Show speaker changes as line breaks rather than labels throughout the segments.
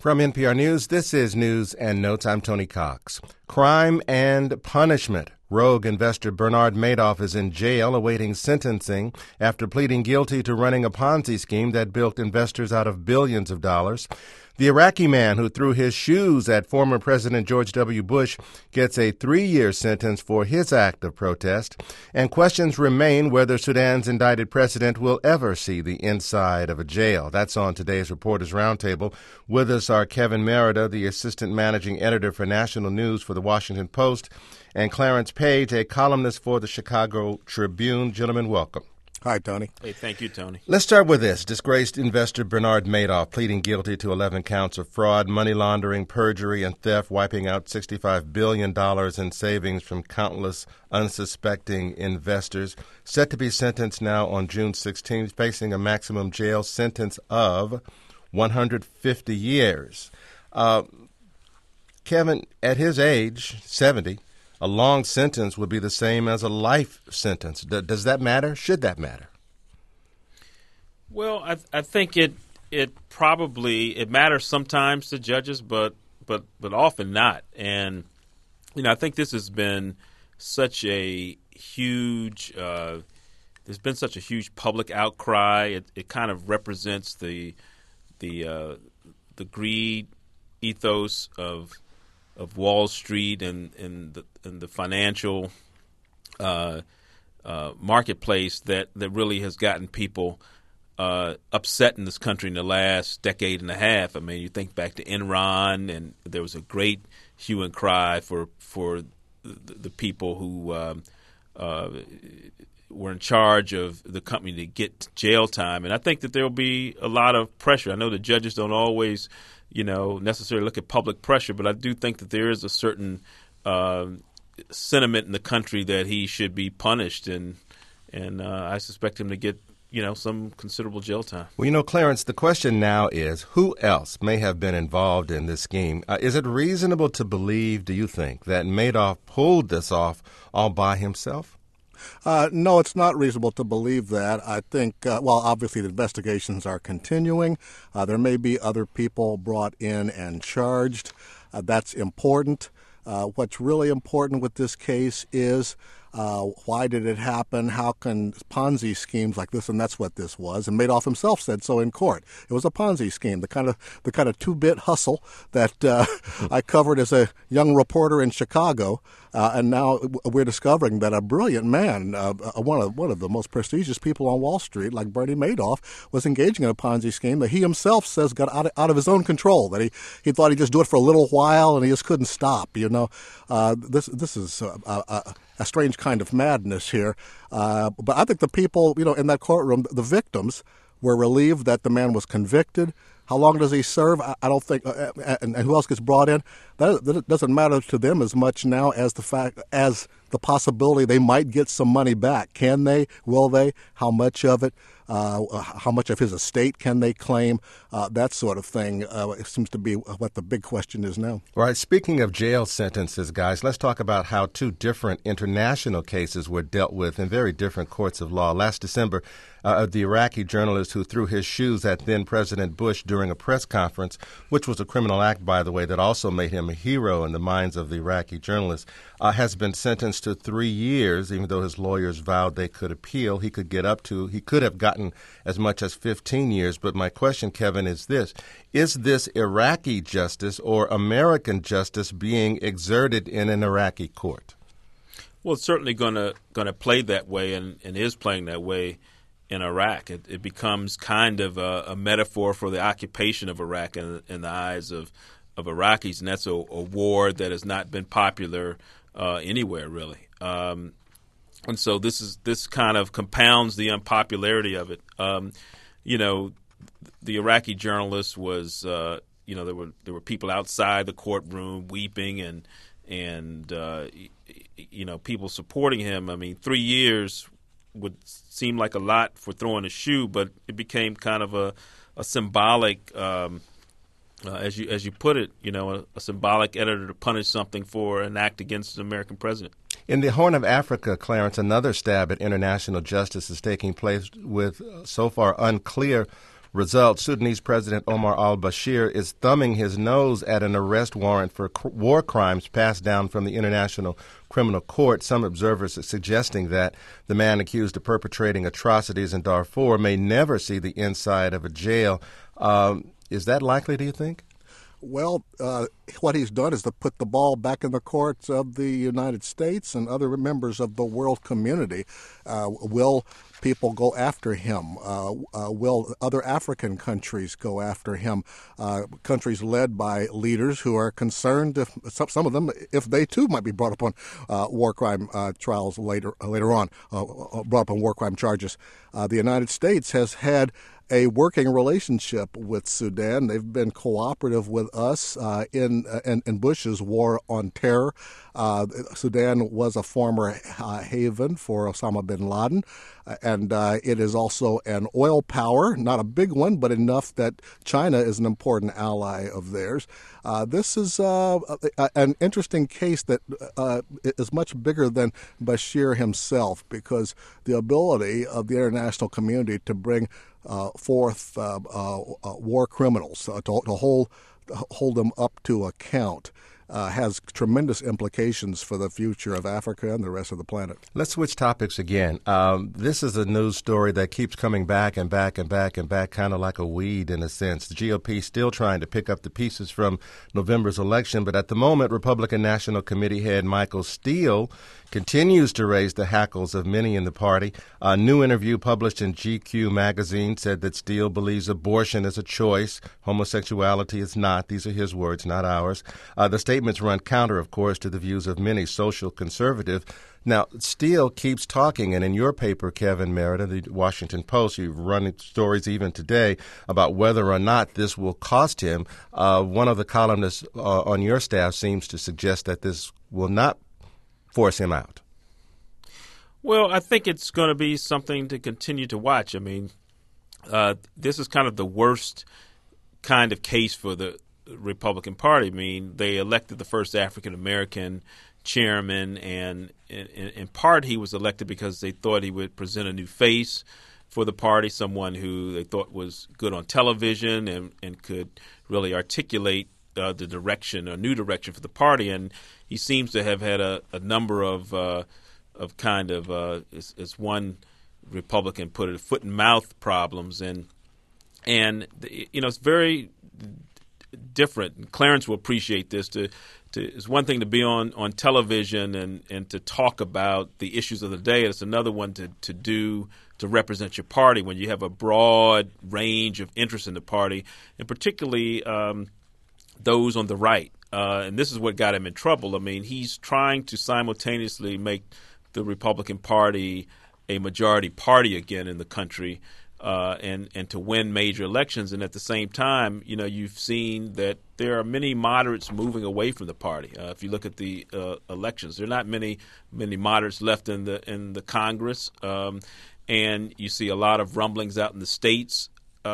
From NPR News, this is News and Notes. I'm Tony Cox. Crime and punishment. Rogue investor Bernard Madoff is in jail awaiting sentencing after pleading guilty to running a Ponzi scheme that bilked investors out of billions of dollars. The Iraqi man who threw his shoes at former President George W. Bush gets a 3-year sentence for his act of protest, and questions remain whether Sudan's indicted president will ever see the inside of a jail. That's on today's Reporters Roundtable. With us are Kevin Merida, the assistant managing editor for national news for the Washington Post, and Clarence Page, a columnist for the Chicago Tribune. Gentlemen, welcome.
Hi, Tony.
Hey, thank you, Tony.
Let's start with this. Disgraced investor Bernard Madoff pleading guilty to 11 counts of fraud, money laundering, perjury, and theft, wiping out $65 billion in savings from countless unsuspecting investors. Set to be sentenced now on June 16th, facing a maximum jail sentence of 150 years. Kevin, at his age, 70, a long sentence would be the same as a life sentence. Does that matter? Should that matter?
Well, I think it probably matters sometimes to judges, but often not. And I think this has been such a huge. There's been such a huge public outcry. It kind of represents the greed ethos of Wall Street and the financial marketplace that really has gotten people upset in this country in the last decade and a half. I mean, you think back to Enron, and there was a great hue and cry for the people who were in charge of the company to get jail time. And I think that there will be a lot of pressure. I know the judges don't always necessarily look at public pressure, but I do think that there is a certain sentiment in the country that he should be punished, and I suspect him to get some considerable jail time.
Well, Clarence, the question now is, who else may have been involved in this scheme? Is it reasonable to believe, do you think, that Madoff pulled this off all by himself?
No, it's not reasonable to believe that. I think, obviously the investigations are continuing. There may be other people brought in and charged. That's important. What's really important with this case is why did it happen? How can Ponzi schemes like this, and that's what this was, and Madoff himself said so in court. It was a Ponzi scheme, the kind of two-bit hustle that I covered as a young reporter in Chicago, and now we're discovering that a brilliant man, one of the most prestigious people on Wall Street, like Bernie Madoff, was engaging in a Ponzi scheme that he himself says got out of his own control. That he thought he'd just do it for a little while, and he just couldn't stop. This is a strange kind of madness here. But I think the people, in that courtroom, the victims, were relieved that the man was convicted. How long does he serve? I don't think, and who else gets brought in? That doesn't matter to them as much now as the possibility they might get some money back. Can they? Will they? How much of it? How much of his estate can they claim? That sort of thing it seems to be what the big question is now.
All right. Speaking of jail sentences, guys, let's talk about how two different international cases were dealt with in very different courts of law. Last December, the Iraqi journalist who threw his shoes at then-President Bush during a press conference, which was a criminal act, by the way, that also made him a hero in the minds of the Iraqi journalists, has been sentenced to 3 years, even though his lawyers vowed they could appeal. He could have gotten as much as 15 years. But my question, Kevin, is this. Is this Iraqi justice or American justice being exerted in an Iraqi court?
Well, it's certainly going to play that way and is playing that way in Iraq. It becomes kind of a metaphor for the occupation of Iraq in the eyes of Iraqis, and that's a war that has not been popular anywhere, really. And so this kind of compounds the unpopularity of it. The Iraqi journalist was, there were people outside the courtroom weeping and people supporting him. I mean, 3 years would seem like a lot for throwing a shoe, but it became kind of a symbolic, as you put it, a symbolic editor to punish something for an act against an American president.
In the Horn of Africa, Clarence, another stab at international justice is taking place with so far unclear result. Sudanese President Omar al-Bashir is thumbing his nose at an arrest warrant for war crimes passed down from the International Criminal Court. Some observers are suggesting that the man accused of perpetrating atrocities in Darfur may never see the inside of a jail. Is that likely, do you think?
Well, what he's done is to put the ball back in the courts of the United States and other members of the world community. Will people go after him? Will other African countries go after him? Countries led by leaders who are concerned, if some of them, if they too might be brought up on war crime trials later on, brought up on war crime charges. The United States has had a working relationship with Sudan. They've been cooperative with us in Bush's war on terror. Sudan was a former haven for Osama bin Laden, and it is also an oil power, not a big one, but enough that China is an important ally of theirs. This is an interesting case that is much bigger than Bashir himself, because the ability of the international community to bring forth war criminals, to hold them up to account, has tremendous implications for the future of Africa and the rest of the planet.
Let's switch topics again. This is a news story that keeps coming back and back and back and back, kind of like a weed in a sense. The GOP still trying to pick up the pieces from November's election, but at the moment, Republican National Committee head Michael Steele continues to raise the hackles of many in the party. A new interview published in GQ magazine said that Steele believes abortion is a choice. Homosexuality is not. These are his words, not ours. The statements run counter, of course, to the views of many social conservatives. Now, Steele keeps talking, and in your paper, Kevin Merida, the Washington Post, you've run stories even today about whether or not this will cost him. One of the columnists on your staff seems to suggest that this will not force him out.
Well, I think it's going to be something to continue to watch. I mean, this is kind of the worst kind of case for the Republican Party. I mean, they elected the first African-American chairman, and in part he was elected because they thought he would present a new face for the party, someone who they thought was good on television and could really articulate the direction, a new direction for the party. And he seems to have had a number of kind of, as one Republican put it, foot and mouth problems. And it's very different. Clarence will appreciate this. It's one thing to be on television and to talk about the issues of the day. It's another one to represent your party when you have a broad range of interests in the party, and particularly those on the right. And this is what got him in trouble. I mean, he's trying to simultaneously make the Republican Party a majority party again in the country, and to win major elections. And at the same time, you've seen that there are many moderates moving away from the party. If you look at the elections, there are not many moderates left in the Congress, and you see a lot of rumblings out in the states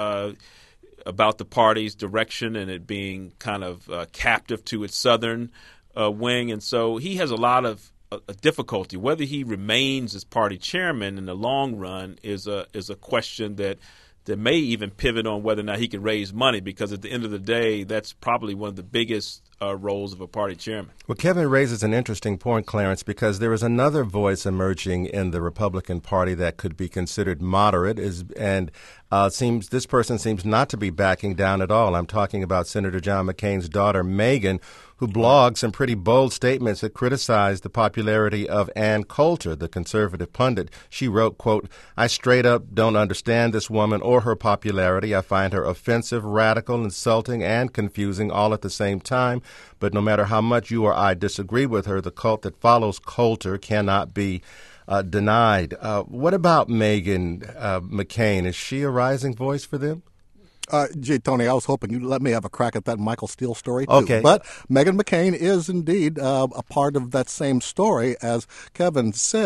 about the party's direction and it being kind of captive to its southern wing. And so he has a lot of a difficulty. Whether he remains as party chairman in the long run is a question that may even pivot on whether or not he can raise money, because at the end of the day, that's probably one of the biggest roles of a party chairman.
Well, Kevin raises an interesting point, Clarence, because there is another voice emerging in the Republican Party that could be considered moderate, and this person seems not to be backing down at all. I'm talking about Senator John McCain's daughter, Megan, who blogged some pretty bold statements that criticized the popularity of Ann Coulter, the conservative pundit. She wrote, quote, "I straight up don't understand this woman or her popularity. I find her offensive, radical, insulting, and confusing all at the same time. But no matter how much you or I disagree with her, the cult that follows Coulter cannot be denied." What about Meghan McCain? Is she a rising voice for them?
Gee, Tony, I was hoping you'd let me have a crack at that Michael Steele story, too.
Okay.
But Meghan McCain is indeed a part of that same story. As Kevin said,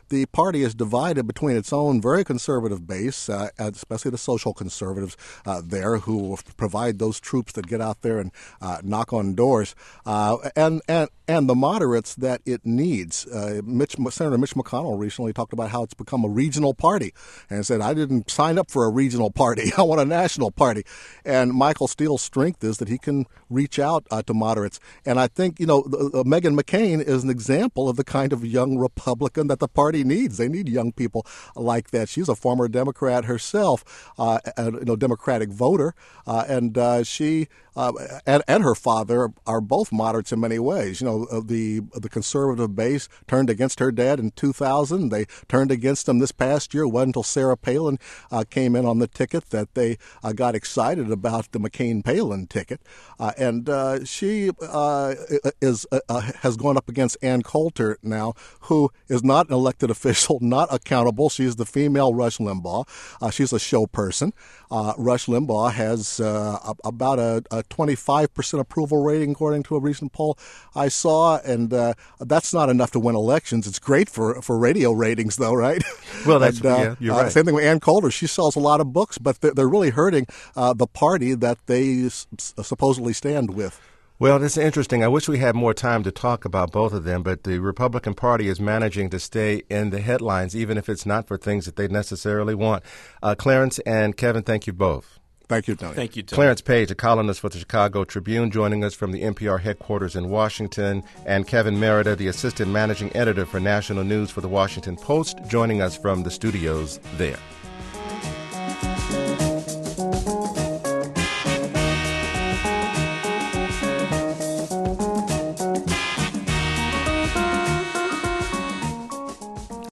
the party is divided between its own very conservative base, especially the social conservatives there who provide those troops that get out there and knock on doors, and the moderates that it needs. Senator Mitch McConnell recently talked about how it's become a regional party and said, I didn't sign up for a regional party. I want a national party. And Michael Steele's strength is that he can reach out to moderates. And I think, Meghan McCain is an example of the kind of young Republican that the party needs. They need young people like that. She's a former Democrat herself, a Democratic voter, and she and her father are both moderates in many ways. The conservative base turned against her dad in 2000. They turned against him this past year. It wasn't until Sarah Palin came in on the ticket that they got excited about the McCain-Palin ticket. And she has gone up against Ann Coulter now, who is not an elected official, not accountable. She's the female Rush Limbaugh. She's a show person. Rush Limbaugh has about a 25% approval rating, according to a recent poll I saw, and that's not enough to win elections. It's great for radio ratings, though, right?
Well, that's you're right.
Same thing with Ann Coulter. She sells a lot of books, but they're really hurting the party that they supposedly stand with.
Well, it's interesting. I wish we had more time to talk about both of them, but the Republican Party is managing to stay in the headlines, even if it's not for things that they necessarily want. Clarence and Kevin, thank you both.
Thank you, Tony.
Thank you, Tony.
Clarence Page, a columnist for the Chicago Tribune, joining us from the NPR headquarters in Washington, and Kevin Merida, the assistant managing editor for national news for the Washington Post, joining us from the studios there.